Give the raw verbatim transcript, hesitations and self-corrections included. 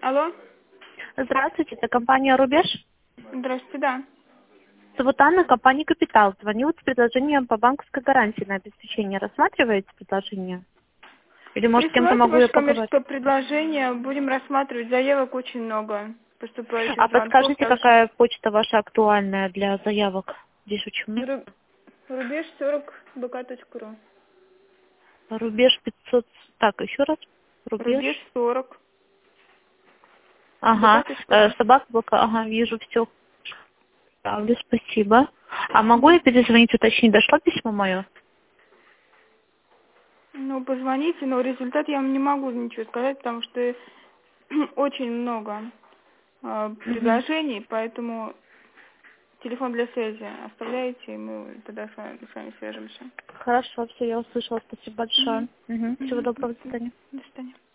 Алло. Здравствуйте, это компания «Рубеж». Здравствуйте, да. Зовут Анна, компания «Капитал». Звоню с предложением по банковской гарантии на обеспечение. Рассматриваете предложение? Или, может, с кем-то Присылайте могу я ваше поговорить? коммерческое предложение, будем рассматривать. Заявок очень много, поступающих А звонков подскажите, также. какая почта ваша актуальная для заявок? Здесь очень много. Ру- Рубеж сорок бк точка ру. Рубеж пятьсот... Так, еще раз. Рубеж. Рубеж сорок Ага. бк точка Э, ру. собака, бока. Ага, вижу все. Ставлю, спасибо. А могу я перезвонить, уточнить, дошло письмо мое? Ну, позвоните, но результат я вам не могу ничего сказать, потому что очень много э, Угу. предложений, поэтому телефон для связи оставляйте, и мы тогда с вами, с вами свяжемся. Хорошо, все, я услышала. Спасибо большое. Мгм. Угу. Всего Мгм. доброго, до свидания. До свидания.